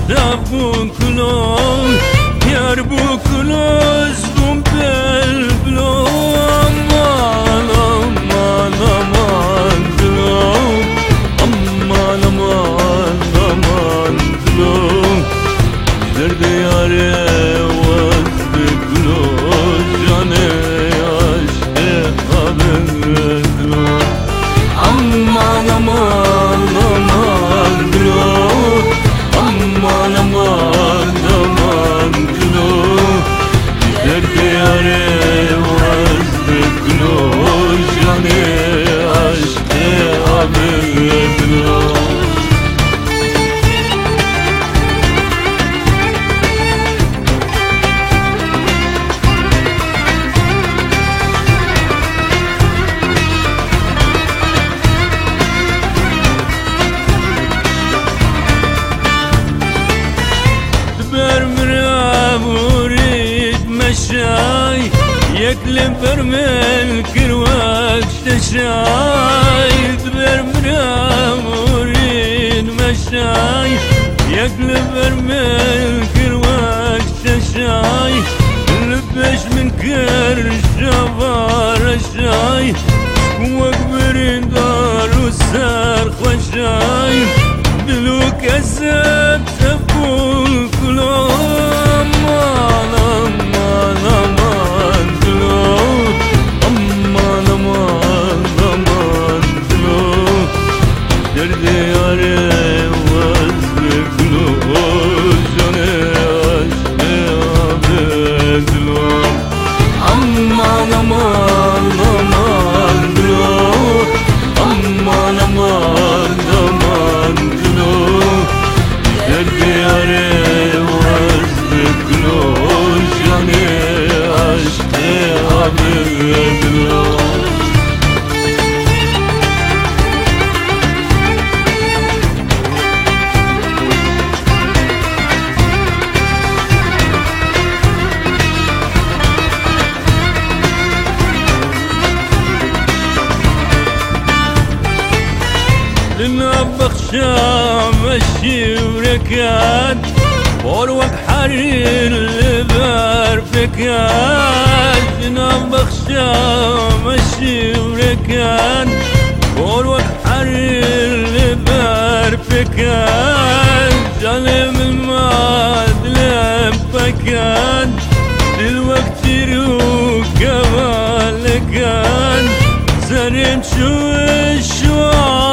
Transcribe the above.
bu kılos Yar bu kılos Gumbel bilo Aman aman aman bilo Aman aman aman bilo Derde yare vazdı kılos Cane aşkı habedlo Aman aman aman bilo Aman aman aman bilo Derde yare vazdı kılos Cane aşkı habedlo مشاي يكلم برمل كروات تشاي دبر مرام وريد مشاي يكلم برمل كروات تشاي لبش من كر الشبار الشاي وكبرين دار والسار خشاي دلو كذب تفول كلهم Aman aman aman bilo Aman aman aman bilo Derde yare vazdı bilo Cane aşkı habedlo لنبخ شام الشوركات وروك حرير البار فكات لنبخ شام الشوركات وروك حرير البار فكات ظلم الماد لبكات دلوقت روك بالكات زرين شو الشوار